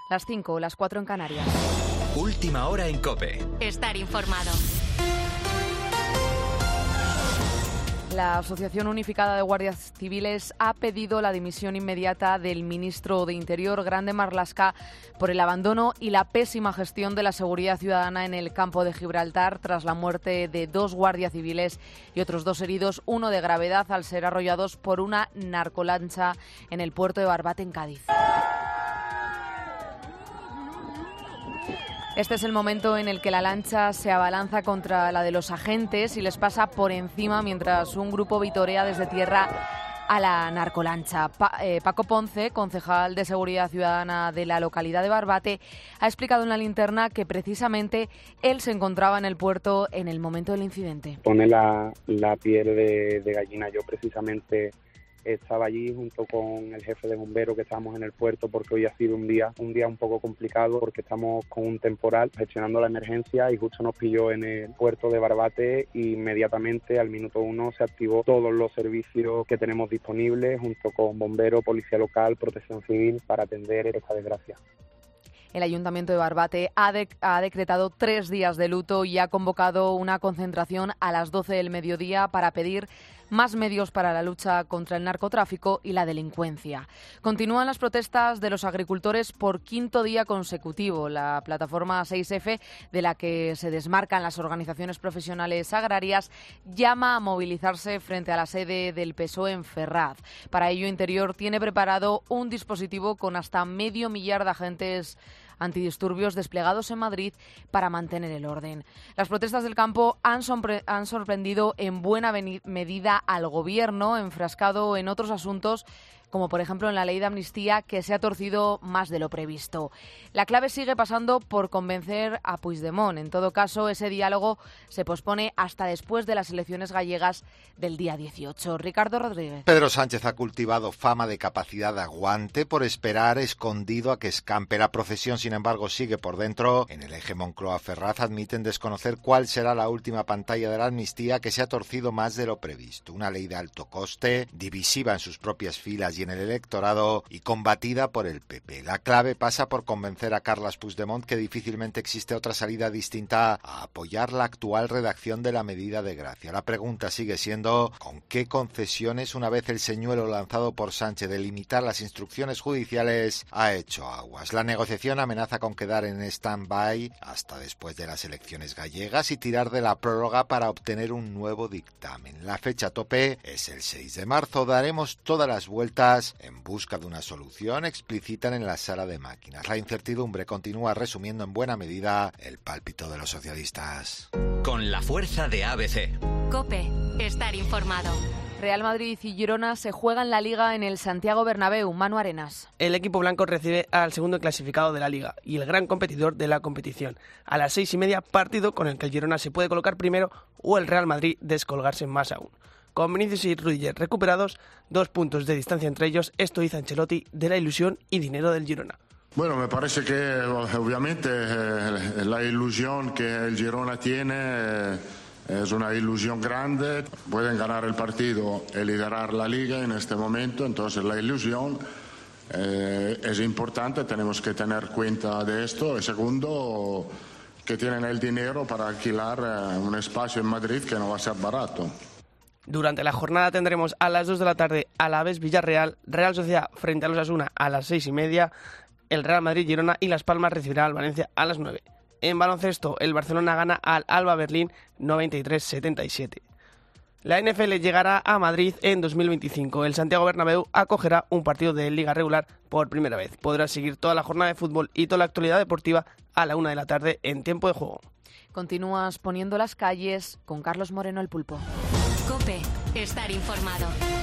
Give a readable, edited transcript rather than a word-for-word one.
Las 5, las 4 en Canarias. Última hora en COPE. Estar informado. La Asociación Unificada de Guardias Civiles ha pedido la dimisión inmediata del ministro de Interior, Grande Marlaska, por el abandono y la pésima gestión de la seguridad ciudadana en el campo de Gibraltar tras la muerte de 2 guardias civiles y otros 2 heridos, uno de gravedad al ser arrollados por una narcolancha en el puerto de Barbate, en Cádiz. Este es el momento en el que la lancha se abalanza contra la de los agentes y les pasa por encima mientras un grupo vitorea desde tierra a la narcolancha. Paco Ponce, concejal de Seguridad Ciudadana de la localidad de Barbate, ha explicado en La Linterna que precisamente él se encontraba en el puerto en el momento del incidente. Pone la piel de gallina. Yo precisamente estaba allí junto con el jefe de bomberos, que estábamos en el puerto porque hoy ha sido un día un poco complicado porque estamos con un temporal gestionando la emergencia y justo nos pilló en el puerto de Barbate y inmediatamente al minuto 1 se activó todos los servicios que tenemos disponibles junto con bomberos, policía local, protección civil para atender esta desgracia. El Ayuntamiento de Barbate ha decretado 3 días de luto y ha convocado una concentración a las 12 del mediodía para pedir más medios para la lucha contra el narcotráfico y la delincuencia. Continúan las protestas de los agricultores por 5º día consecutivo. La plataforma 6F, de la que se desmarcan las organizaciones profesionales agrarias, llama a movilizarse frente a la sede del PSOE en Ferraz. Para ello, Interior tiene preparado un dispositivo con hasta 500.000 de agentes antidisturbios desplegados en Madrid para mantener el orden. Las protestas del campo han sorprendido en buena medida al Gobierno, enfrascado en otros asuntos, como por ejemplo en la ley de amnistía, que se ha torcido más de lo previsto. La clave sigue pasando por convencer a Puigdemont. En todo caso, ese diálogo se pospone hasta después de las elecciones gallegas del día 18. Ricardo Rodríguez. Pedro Sánchez ha cultivado fama de capacidad de aguante por esperar escondido a que escampe. La procesión, sin embargo, sigue por dentro. En el eje Moncloa-Ferraz admiten desconocer cuál será la última pantalla de la amnistía, que se ha torcido más de lo previsto. Una ley de alto coste, divisiva en sus propias filas y en el electorado y combatida por el PP. La clave pasa por convencer a Carles Puigdemont que difícilmente existe otra salida distinta a apoyar la actual redacción de la medida de gracia. La pregunta sigue siendo ¿con qué concesiones, una vez el señuelo lanzado por Sánchez de limitar las instrucciones judiciales, ha hecho aguas? La negociación amenaza con quedar en stand-by hasta después de las elecciones gallegas y tirar de la prórroga para obtener un nuevo dictamen. La fecha tope es el 6 de marzo. Daremos todas las vueltas en busca de una solución, explicitan en la sala de máquinas. La incertidumbre continúa resumiendo en buena medida el pálpito de los socialistas. Con la fuerza de ABC. COPE. Estar informado. Real Madrid y Girona se juegan la Liga en el Santiago Bernabéu. Manu Arenas. El equipo blanco recibe al segundo clasificado de la Liga y el gran competidor de la competición. A las 6:30, partido con el que el Girona se puede colocar primero o el Real Madrid descolgarse más aún. Con Vinicius y Rudiger recuperados, 2 puntos de distancia entre ellos, esto hizo Ancelotti de la ilusión y dinero del Girona. Bueno, me parece que obviamente la ilusión que el Girona tiene es una ilusión grande. Pueden ganar el partido y liderar la Liga en este momento, entonces la ilusión es importante, tenemos que tener cuenta de esto. Y segundo, que tienen el dinero para alquilar un espacio en Madrid que no va a ser barato. Durante la jornada tendremos a las 2 de la tarde Alavés Villarreal, Real Sociedad frente a los Osasuna a las 6:30, el Real Madrid Girona y Las Palmas recibirá al Valencia a las 9. En baloncesto, el Barcelona gana al Alba Berlín 93-77. La NFL llegará a Madrid en 2025. El Santiago Bernabéu acogerá un partido de liga regular por primera vez. Podrás seguir toda la jornada de fútbol y toda la actualidad deportiva a la 1 de la tarde en tiempo de juego. Continúas poniendo las calles con Carlos Moreno, el Pulpo. COPE. Estar informado.